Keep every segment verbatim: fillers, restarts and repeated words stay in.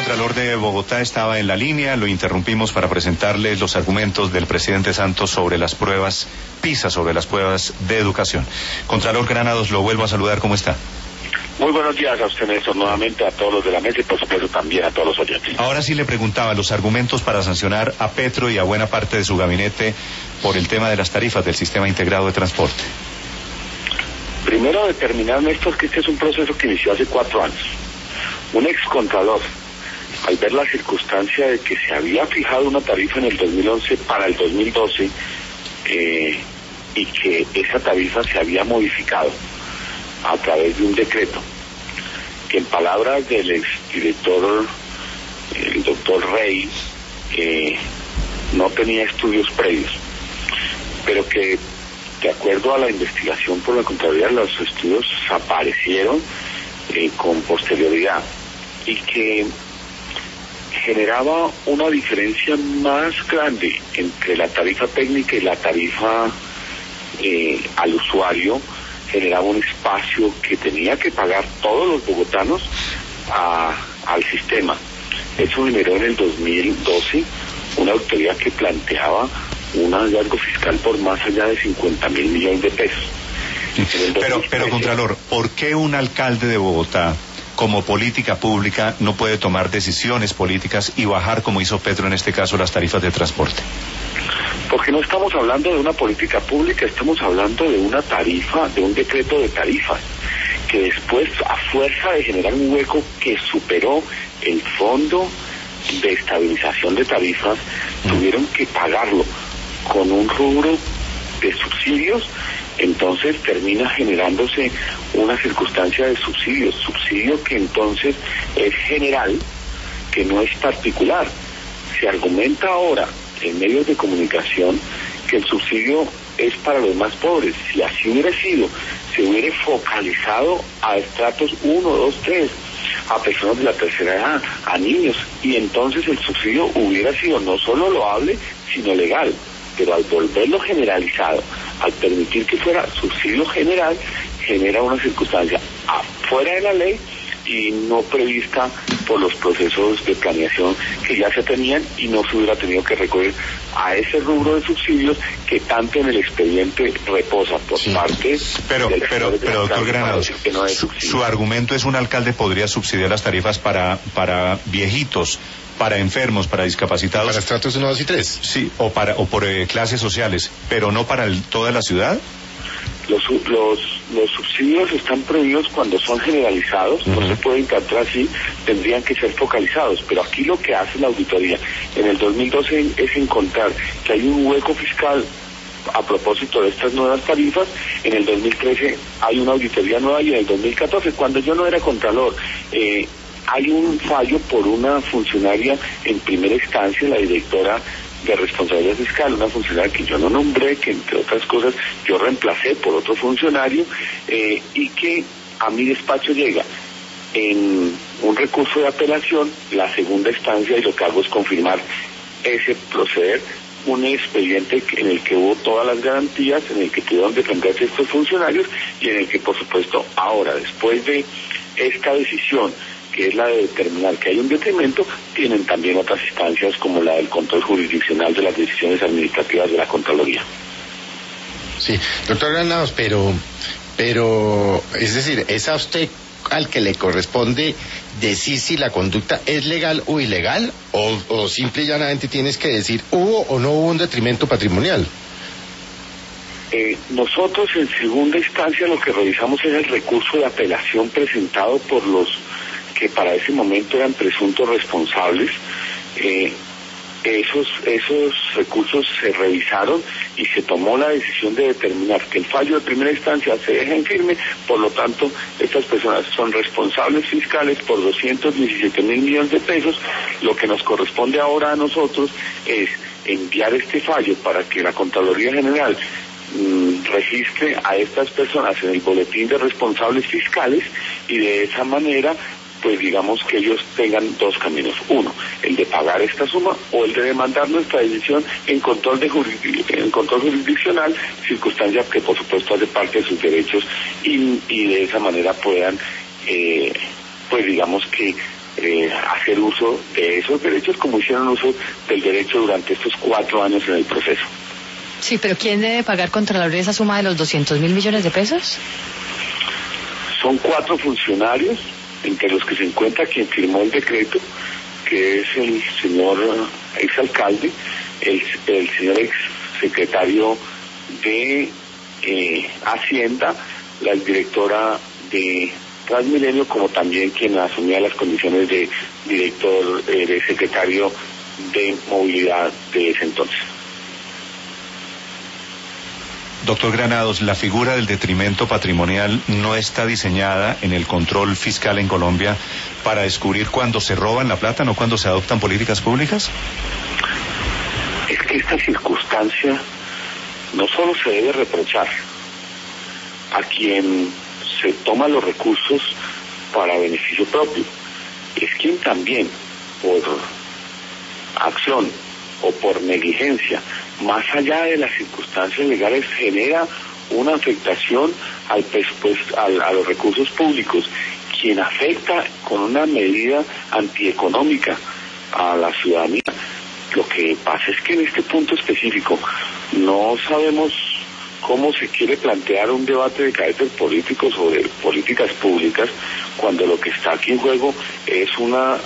Contralor de Bogotá estaba en la línea, lo interrumpimos para presentarle los argumentos del presidente Santos sobre las pruebas PISA, sobre las pruebas de educación. Contralor Granados, lo vuelvo a saludar, ¿cómo está? Muy buenos días a usted, Néstor, nuevamente a todos los de la mesa y por supuesto también a todos los oyentes. Ahora sí le preguntaba los argumentos para sancionar a Petro y a buena parte de su gabinete por el tema de las tarifas del sistema integrado de transporte. Primero determinar, Néstor, que este es un proceso que inició hace cuatro años. Un excontralor, al ver la circunstancia de que se había fijado una tarifa en el dos mil once para el dos mil doce eh, y que esa tarifa se había modificado a través de un decreto, que en palabras del exdirector, el doctor Rey, eh, no tenía estudios previos, pero que de acuerdo a la investigación por la Contraloría los estudios aparecieron eh, con posterioridad y que generaba una diferencia más grande entre la tarifa técnica y la tarifa eh, al usuario. Generaba un espacio que tenía que pagar todos los bogotanos a, al sistema. Eso generó en el dos mil doce una auditoría que planteaba un hallazgo fiscal por más allá de cincuenta mil millones de pesos. Pero, pero Contralor, ¿por qué un alcalde de Bogotá, como política pública, no puede tomar decisiones políticas y bajar, como hizo Petro en este caso, las tarifas de transporte? Porque no estamos hablando de una política pública, estamos hablando de una tarifa, de un decreto de tarifas, que después, a fuerza de generar un hueco que superó el fondo de estabilización de tarifas, mm. tuvieron que pagarlo con un rubro de subsidios. Entonces termina generándose una circunstancia de subsidio, subsidio que entonces es general, que no es particular. Se argumenta ahora en medios de comunicación que el subsidio es para los más pobres. Si así hubiera sido, se hubiera focalizado a estratos uno, dos, tres, a personas de la tercera edad, a niños, y entonces el subsidio hubiera sido no solo loable, sino legal. Pero al volverlo generalizado, al permitir que fuera subsidio general, genera una circunstancia afuera de la ley y no prevista por los procesos de planeación que ya se tenían, y no se hubiera tenido que recurrir a ese rubro de subsidios que tanto en el expediente reposa por sí. parte pero del pero de pero doctor Granados, no su, su argumento es un alcalde podría subsidiar las tarifas para para viejitos, para enfermos, para discapacitados, para estratos uno, dos y tres, sí, o para o por eh, clases sociales, pero no para el, toda la ciudad. Los, los, los subsidios están prohibidos cuando son generalizados, uh-huh. no se pueden tratar así, tendrían que ser focalizados, pero aquí lo que hace la auditoría en el dos mil doce es encontrar que hay un hueco fiscal a propósito de estas nuevas tarifas. En el dos mil trece hay una auditoría nueva, y en el dos mil catorce, cuando yo no era contralor, eh, hay un fallo por una funcionaria en primera instancia, la directora de responsabilidad fiscal, una funcionaria que yo no nombré, que entre otras cosas yo reemplacé por otro funcionario, eh, y que a mi despacho llega en un recurso de apelación, la segunda instancia, y lo que hago es confirmar ese proceder, un expediente en el que hubo todas las garantías, en el que pudieron defenderse estos funcionarios, y en el que, por supuesto, ahora, después de esta decisión, que es la de determinar que hay un detrimento, tienen también otras instancias como la del control jurisdiccional de las decisiones administrativas de la Contraloría. Sí, doctor Granados, pero, pero, es decir, ¿es a usted al que le corresponde decir si la conducta es legal o ilegal? ¿O, o simple y llanamente tienes que decir hubo o no hubo un detrimento patrimonial? Eh, nosotros en segunda instancia lo que revisamos es el recurso de apelación presentado por los que para ese momento eran presuntos responsables. Eh, esos esos recursos se revisaron y se tomó la decisión de determinar que el fallo de primera instancia se deja en firme, por lo tanto estas personas son responsables fiscales por doscientos diecisiete mil millones de pesos. Lo que nos corresponde ahora a nosotros es enviar este fallo para que la Contraloría General mmm, registre a estas personas en el boletín de responsables fiscales, y de esa manera pues digamos que ellos tengan dos caminos: uno, el de pagar esta suma, o el de demandar nuestra decisión en control de jurisdic- en control jurisdiccional, circunstancia que por supuesto hace parte de sus derechos, y, y de esa manera puedan eh, pues digamos que eh, hacer uso de esos derechos como hicieron uso del derecho durante estos cuatro años en el proceso. Sí, pero ¿quién debe pagar Contralor esa suma de los doscientos mil millones de pesos? Son cuatro funcionarios, entre los que se encuentra quien firmó el decreto, que es el señor exalcalde, el, el señor exsecretario de eh, Hacienda, la directora de Transmilenio, como también quien asumía las condiciones de director, eh, de secretario de movilidad de ese entonces. Doctor Granados, la figura del detrimento patrimonial no está diseñada en el control fiscal en Colombia para descubrir cuándo se roban la plata, no cuándo se adoptan políticas públicas. Es que esta circunstancia no solo se debe reprochar a quien se toma los recursos para beneficio propio, es quien también, por acción o por negligencia, más allá de las circunstancias legales, genera una afectación al presupuesto, al, a los recursos públicos, quien afecta con una medida antieconómica a la ciudadanía. Lo que pasa es que en este punto específico no sabemos cómo se quiere plantear un debate de carácter político sobre políticas públicas, cuando lo que está aquí en juego es una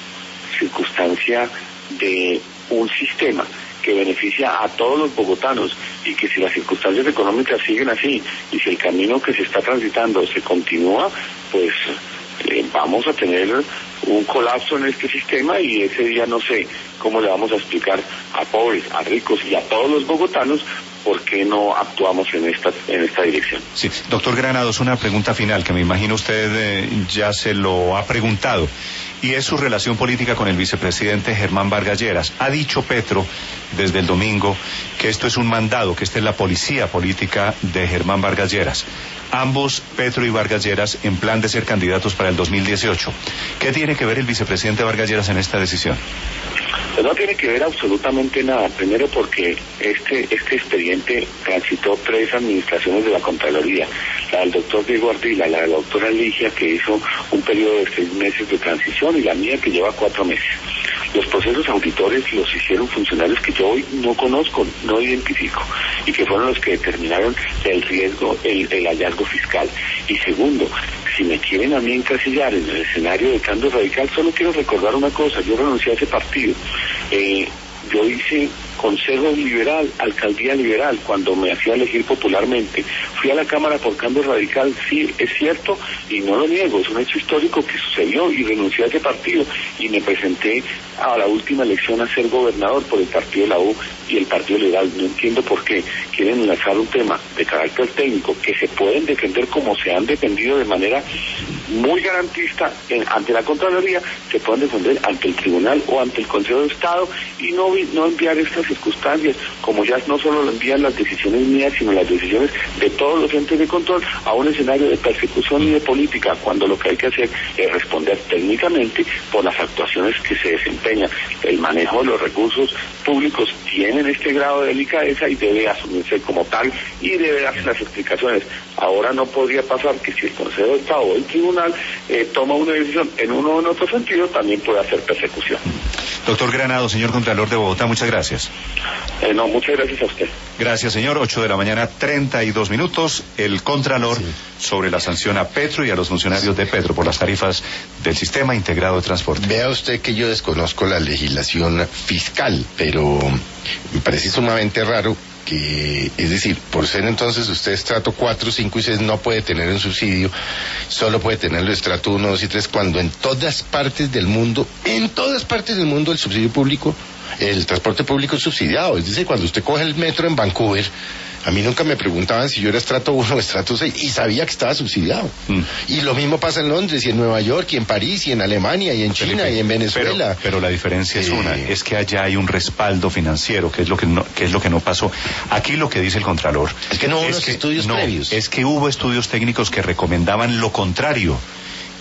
circunstancia de un sistema que beneficia a todos los bogotanos, y que si las circunstancias económicas siguen así y si el camino que se está transitando se continúa, pues eh, vamos a tener un colapso en este sistema, y ese día no sé cómo le vamos a explicar a pobres, a ricos y a todos los bogotanos por qué no actuamos en esta en esta dirección. Sí, doctor Granados, una pregunta final que me imagino usted eh, ya se lo ha preguntado, y es su relación política con el vicepresidente Germán Vargas Lleras. Ha dicho Petro desde el domingo que esto es un mandado, que esta es la policía política de Germán Vargas Lleras. Ambos, Petro y Vargas Lleras, en plan de ser candidatos para el dos mil dieciocho. ¿Qué tiene que ver el vicepresidente Vargas Lleras en esta decisión? Pues no tiene que ver absolutamente nada. Primero porque este este expediente transitó tres administraciones de la Contraloría, la del doctor Diego Ardila, la de la doctora Ligia, que hizo un periodo de seis meses de transición, y la mía, que lleva cuatro meses. Los procesos auditores los hicieron funcionarios que yo hoy no conozco, no identifico, y que fueron los que determinaron el riesgo, el, el hallazgo fiscal. Y segundo, si me quieren a mí encasillar en el escenario de cambio radical, solo quiero recordar una cosa: yo renuncié a ese partido. Eh, yo hice Consejo Liberal, Alcaldía Liberal, cuando me hacía elegir popularmente. Fui a la Cámara por Cambio Radical, sí, es cierto, y no lo niego, es un hecho histórico que sucedió, y renuncié a ese partido, y me presenté a la última elección a ser gobernador por el partido de la U y el Partido Liberal. No entiendo por qué quieren lanzar un tema de carácter técnico que se pueden defender como se han defendido de manera muy garantista en, ante la Contraloría, se pueden defender ante el Tribunal o ante el Consejo de Estado, y no, no enviar estas circunstancias, como ya no solo lo envían las decisiones mías, sino las decisiones de todos los entes de control, a un escenario de persecución y de política, cuando lo que hay que hacer es responder técnicamente por las actuaciones que se desempeñan. El manejo de los recursos públicos tienen este grado de delicadeza y debe asumirse como tal, y debe darse las explicaciones. Ahora no podría pasar que si el Consejo de Estado o el Tribunal eh, toma una decisión en uno o en otro sentido, también puede hacer persecución. Doctor Granado, señor Contralor de Bogotá, muchas gracias. Eh, no, muchas gracias a usted. Gracias, señor. Ocho de la mañana, treinta y dos minutos. El Contralor sí. sobre la sanción a Petro y a los funcionarios de Petro por las tarifas del Sistema Integrado de Transporte. Vea usted que yo desconozco la legislación fiscal, pero me parece sumamente raro que, es decir, por ser entonces usted estrato cuatro, cinco y seis no puede tener un subsidio, solo puede tener el estrato uno, dos y tres, cuando en todas partes del mundo, en todas partes del mundo el subsidio público, el transporte público es subsidiado. Es decir, cuando usted coge el metro en Vancouver, a mí nunca me preguntaban si yo era estrato uno o estrato seis, y sabía que estaba subsidiado. Mm. Y lo mismo pasa en Londres, y en Nueva York, y en París, y en Alemania, y en China, Felipe, y en Venezuela. Pero, pero la diferencia es eh... una, es que allá hay un respaldo financiero, que es lo que no, que es lo que no pasó. Aquí lo que dice el Contralor es que no hubo es unos que, estudios no, previos. Es que hubo estudios técnicos que recomendaban lo contrario,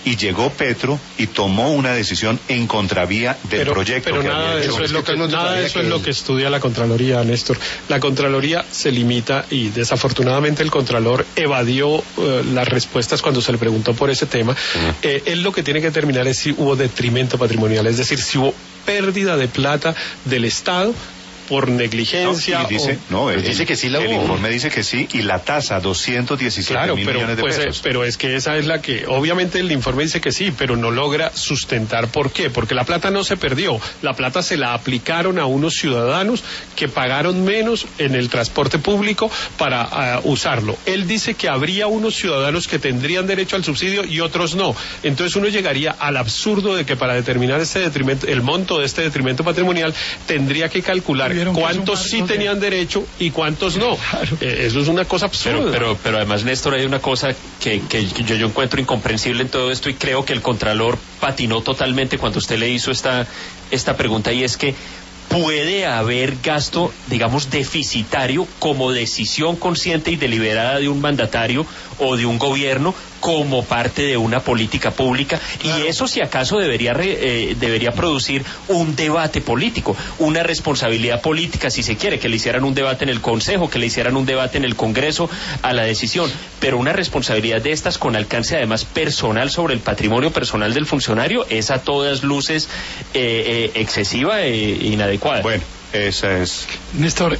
y llegó Petro y tomó una decisión en contravía del pero, proyecto pero que nada había de hecho. eso es lo que, nada de eso es lo que estudia la Contraloría, Néstor. La Contraloría se limita, y desafortunadamente el Contralor evadió uh, las respuestas cuando se le preguntó por ese tema. Uh-huh. eh, él lo que tiene que determinar es si hubo detrimento patrimonial, es decir, si hubo pérdida de plata del Estado por negligencia. No, y dice, o... no, el, dice que sí la el hubo. informe dice que sí, y la tasa, doscientos diecisiete claro, mil pero, millones de pues, pesos. Eh, pero es que esa es la que, obviamente el informe dice que sí, pero no logra sustentar. ¿Por qué? Porque la plata no se perdió, la plata se la aplicaron a unos ciudadanos que pagaron menos en el transporte público para uh, usarlo. Él dice que habría unos ciudadanos que tendrían derecho al subsidio y otros no. Entonces uno llegaría al absurdo de que para determinar este detrimento, el monto de este detrimento patrimonial, tendría que calcular cuántos sí tenían derecho y cuántos no. Claro. Eh, eso es una cosa absurda. Pero, pero, pero además, Néstor, hay una cosa que, que yo, yo encuentro incomprensible en todo esto, y creo que el Contralor patinó totalmente cuando usted le hizo esta, esta pregunta, y es que puede haber gasto, digamos, deficitario como decisión consciente y deliberada de un mandatario o de un gobierno como parte de una política pública, claro. Y eso, si acaso, debería re, eh, debería producir un debate político, una responsabilidad política, si se quiere, que le hicieran un debate en el Consejo, que le hicieran un debate en el Congreso a la decisión, pero una responsabilidad de estas con alcance además personal sobre el patrimonio personal del funcionario es a todas luces eh, eh, excesiva e inadecuada. Bueno, esa es... Néstor,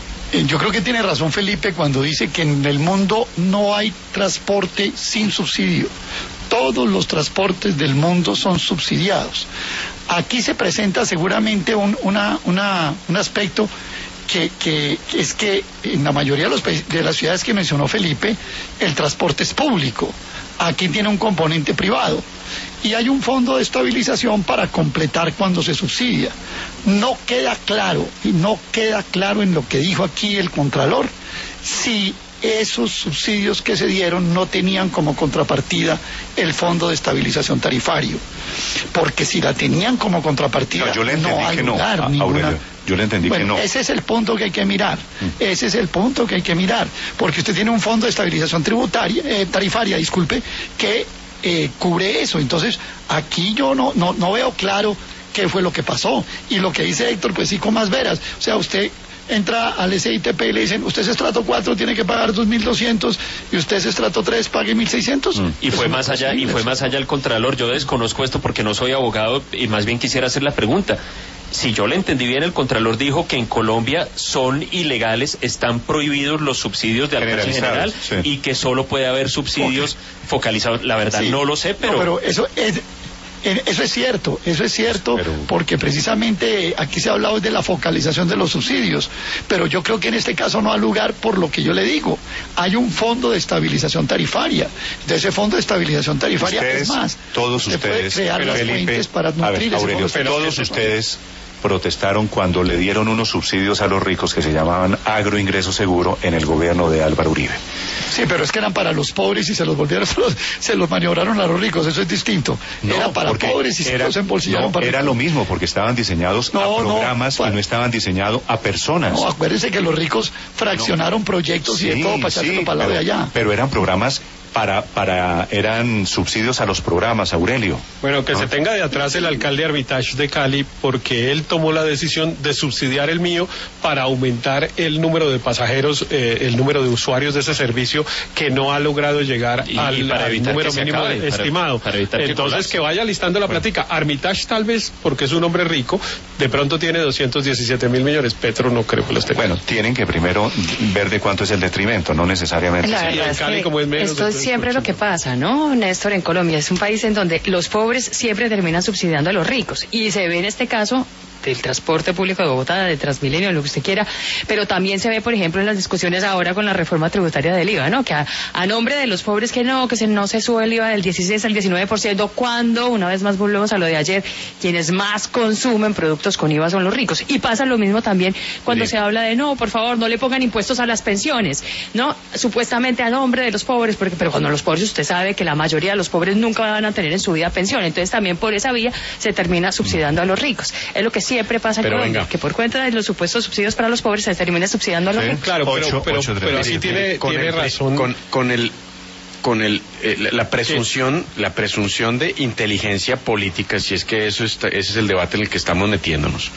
yo creo que tiene razón Felipe cuando dice que en el mundo no hay transporte sin subsidio. Todos los transportes del mundo son subsidiados. Aquí se presenta seguramente un, una, una, un aspecto que, que, que es que en la mayoría de, los, de las ciudades que mencionó Felipe, el transporte es público. Aquí tiene un componente privado. Y hay un fondo de estabilización para completar cuando se subsidia. No queda claro, y no queda claro en lo que dijo aquí el Contralor, si esos subsidios que se dieron no tenían como contrapartida el fondo de estabilización tarifario. Porque si la tenían como contrapartida, no, yo le entendí no hay que no, lugar, a, ninguna... Aurelio, yo le entendí bueno, que no. Ese es el punto que hay que mirar. Mm. Ese es el punto que hay que mirar. Porque usted tiene un fondo de estabilización tributaria, eh, tarifaria, disculpe, que Eh, cubre eso. Entonces aquí yo no, no, no veo claro qué fue lo que pasó, y lo que dice Héctor, pues sí, con más veras. O sea, usted entra al S I T P y le dicen, usted es estrato cuatro, tiene que pagar dos mil doscientos, y usted es estrato tres, pague mil seiscientos. Mm. Y fue más allá, y fue más allá el Contralor. Yo desconozco esto porque no soy abogado, y más bien quisiera hacer la pregunta. Si yo le entendí bien, el Contralor dijo que en Colombia son ilegales, están prohibidos los subsidios de alcance general, sí. Y que solo puede haber subsidios okay. focalizados. La verdad sí. No lo sé, pero... No, pero eso es... Eso es cierto, eso es cierto, pero... porque precisamente aquí se ha hablado de la focalización de los subsidios, pero yo creo que en este caso no ha lugar por lo que yo le digo. Hay un fondo de estabilización tarifaria, de ese fondo de estabilización tarifaria ustedes, es más, todos ustedes, puede crear las Felipe, fuentes para nutrir ver, ese Aurelio, fondo. todos ustedes protestaron cuando le dieron unos subsidios a los ricos que se llamaban agroingreso seguro en el gobierno de Álvaro Uribe. Sí, pero es que eran para los pobres y se los volvieron, se los maniobraron a los ricos, eso es distinto. No, era para pobres y se los embolsillaron no, para era ricos. lo mismo, porque estaban diseñados no, a programas no, y no estaban diseñados a personas. No, acuérdense que los ricos fraccionaron no. proyectos sí, y de todo para echárselo sí, para el lado de allá. Pero eran programas para, para, eran subsidios a los programas, Aurelio. Bueno, que ¿no? se tenga de atrás el alcalde Armitage de Cali, porque él tomó la decisión de subsidiar el mío para aumentar el número de pasajeros, eh, el número de usuarios de ese servicio, que no ha logrado llegar y, al, y para al número mínimo acabe, estimado. Para, para Entonces, que, que vaya listando la bueno. plática. Armitage tal vez, porque es un hombre rico, de pronto tiene doscientos diecisiete mil millones. Petro no creo que los tenga. Bueno, tienen que primero ver de cuánto es el detrimento, no necesariamente. La verdad es Cali, como es menos, esto es siempre lo que pasa, ¿no, Néstor? En Colombia es un país en donde los pobres siempre terminan subsidiando a los ricos, y se ve en este caso del transporte público de Bogotá, de Transmilenio, lo que usted quiera, pero también se ve, por ejemplo, en las discusiones ahora con la reforma tributaria del I V A, ¿no? Que a, a nombre de los pobres que no, que se, no se sube el I V A del dieciséis al diecinueve por ciento, cuando, una vez más volvemos a lo de ayer, quienes más consumen productos con I V A son los ricos. Y pasa lo mismo también cuando sí. se habla de, no, por favor, no le pongan impuestos a las pensiones, ¿no? Supuestamente a nombre de los pobres, porque pero cuando los pobres, usted sabe que la mayoría de los pobres nunca van a tener en su vida pensión, entonces también por esa vía se termina subsidiando a los ricos. Es lo que siempre pasa en Colombia, que por cuenta de los supuestos subsidios para los pobres se termina subsidiando a los sí, ricos. Claro, pero, ocho, pero, ocho, pero así tiene, con tiene el, razón. Con, con el con el, eh, la presunción, sí. la presunción de inteligencia política, si es que eso está, ese es el debate en el que estamos metiéndonos.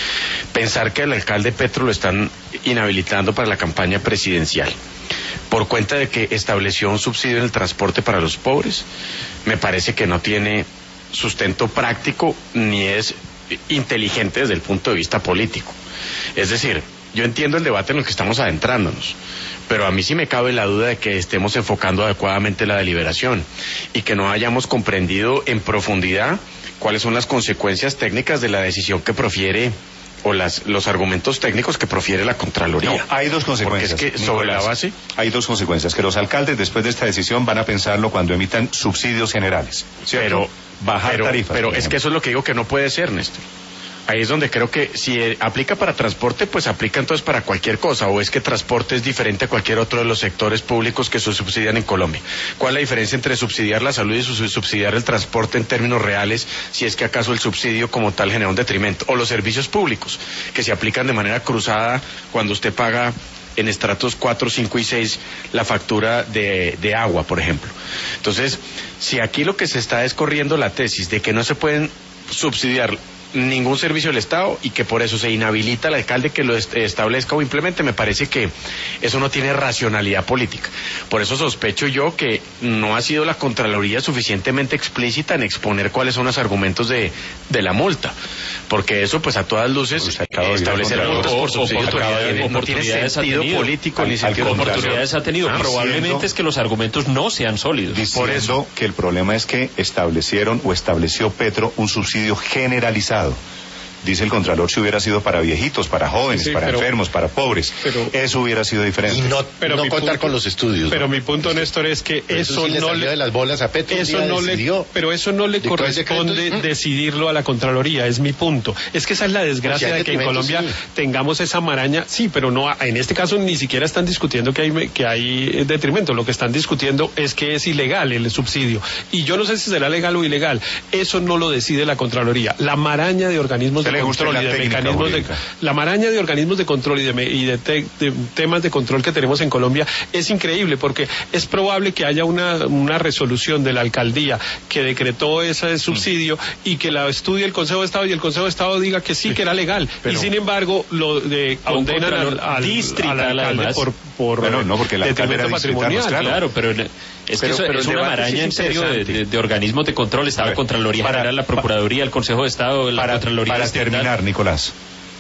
Pensar que al alcalde Petro lo están inhabilitando para la campaña presidencial por cuenta de que estableció un subsidio en el transporte para los pobres, me parece que no tiene sustento práctico ni es inteligente desde el punto de vista político. Es decir, yo entiendo el debate en el que estamos adentrándonos, pero a mí sí me cabe la duda de que estemos enfocando adecuadamente la deliberación y que no hayamos comprendido en profundidad cuáles son las consecuencias técnicas de la decisión que profiere o las, los argumentos técnicos que profiere la Contraloría. No, hay dos consecuencias. Porque es que sobre Nicolás, la base... Hay dos consecuencias, que los alcaldes después de esta decisión van a pensarlo cuando emitan subsidios generales, ¿cierto? Pero, bajar pero, tarifas. Pero es que eso es lo que digo que no puede ser, Néstor. Ahí es donde creo que si aplica para transporte, pues aplica entonces para cualquier cosa, o es que transporte es diferente a cualquier otro de los sectores públicos que se subsidian en Colombia. ¿Cuál es la diferencia entre subsidiar la salud y subsidiar el transporte en términos reales, si es que acaso el subsidio como tal genera un detrimento? O los servicios públicos, que se aplican de manera cruzada cuando usted paga en estratos cuatro, cinco y seis la factura de, de agua, por ejemplo. Entonces, si aquí lo que se está es corriendo la tesis de que no se pueden subsidiar ningún servicio del Estado y que por eso se inhabilita al alcalde que lo est- establezca o implemente, me parece que eso no tiene racionalidad política. Por eso sospecho yo que no ha sido la Contraloría suficientemente explícita en exponer cuáles son los argumentos de, de la multa, porque eso pues a todas luces pues eh, establecer multas por subsidio oportunidades, no tiene sentido político ni sentido oportunidades ha tenido. Ah, Probablemente diciendo, es que los argumentos no sean sólidos. Diciendo Por eso que el problema es que establecieron o estableció Petro un subsidio generalizado. Dice el Contralor, si hubiera sido para viejitos, para jóvenes, sí, para pero, enfermos, para pobres, pero, eso hubiera sido diferente. Y no, pero no contar punto, con los estudios. Pero ¿no? mi punto, Néstor, es que pero eso, eso sí no le le... de las bolas a Petro, eso no le, pero eso no le corresponde ¿Mm? decidirlo a la Contraloría, es mi punto. Es que esa es la desgracia de que en Colombia sí. tengamos esa maraña, sí, pero no, en este caso ni siquiera están discutiendo que hay, que hay detrimento, lo que están discutiendo es que es ilegal el subsidio. Y yo no sé si será legal o ilegal, eso no lo decide la Contraloría. La maraña de organismos de control y de mecanismos de... La maraña de organismos de control y de, y de, te, de temas de control que tenemos en Colombia es increíble, porque es probable que haya una, una resolución de la alcaldía que decretó ese subsidio mm. y que la estudie el Consejo de Estado y el Consejo de Estado diga que sí, sí que era legal. Pero, y sin embargo lo de, condenan al, al, distrital, al alcalde además. por, por bueno, no, porque el alcalde era patrimonial. Claro, claro, pero... Es que pero, eso, pero es una maraña en serio de, de, de organismos de control. Estaba la Contraloría para, General, la Procuraduría, el Consejo de Estado, la para, Contraloría. Para terminar, Nicolás.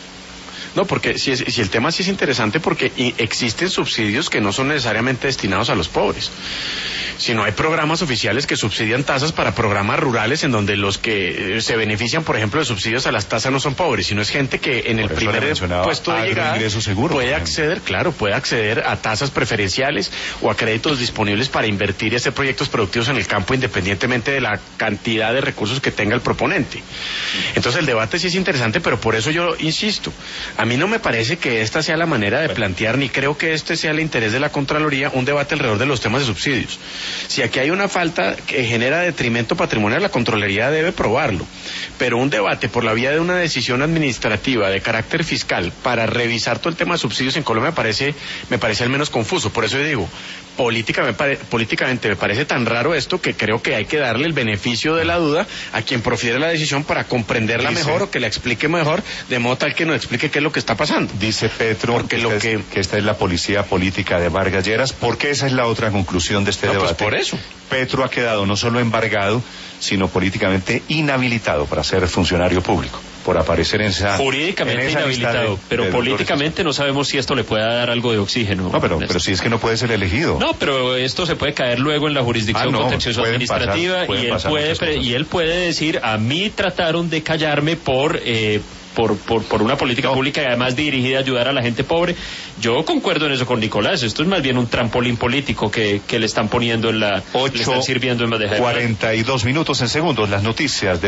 No, porque si, es, si el tema sí es interesante, porque existen subsidios que no son necesariamente destinados a los pobres, sino hay programas oficiales que subsidian tasas para programas rurales en donde los que se benefician, por ejemplo, de subsidios a las tasas no son pobres, sino es gente que en el primer puesto de llegada seguro, puede acceder, claro, puede acceder a tasas preferenciales o a créditos disponibles para invertir y hacer proyectos productivos en el campo independientemente de la cantidad de recursos que tenga el proponente. Entonces el debate sí es interesante, pero por eso yo insisto, a mí no me parece que esta sea la manera de plantear, ni creo que este sea el interés de la Contraloría, un debate alrededor de los temas de subsidios. Si aquí hay una falta que genera detrimento patrimonial, la Contraloría debe probarlo. Pero un debate por la vía de una decisión administrativa de carácter fiscal para revisar todo el tema de subsidios en Colombia me parece, me parece al menos confuso. Por eso yo digo, política me pare, políticamente me parece tan raro esto que creo que hay que darle el beneficio de la duda a quien profiere la decisión para comprenderla Dice, mejor o que la explique mejor, de modo tal que nos explique qué es lo que está pasando. Dice Petro porque que, lo esta que... Es, que esta es la policía política de Vargas Lleras, porque esa es la otra conclusión de este no, debate. Pues por eso. Petro ha quedado no solo embargado, sino políticamente inhabilitado para ser funcionario público, por aparecer en esa... Jurídicamente en esa inhabilitado, de, pero de políticamente no sabemos si esto le pueda dar algo de oxígeno. No, pero, pero si es que no puede ser elegido. No, pero esto se puede caer luego en la jurisdicción ah, no, contencioso administrativa pasar, y, él puede, y él puede decir, a mí trataron de callarme por... Eh, Por, por, por una política no. pública y además dirigida a ayudar a la gente pobre. Yo concuerdo en eso con Nicolás. Esto es más bien un trampolín político que, que le están poniendo en la... ocho, le están sirviendo en bandeja de cuarenta y dos minutos en segundos. Las noticias de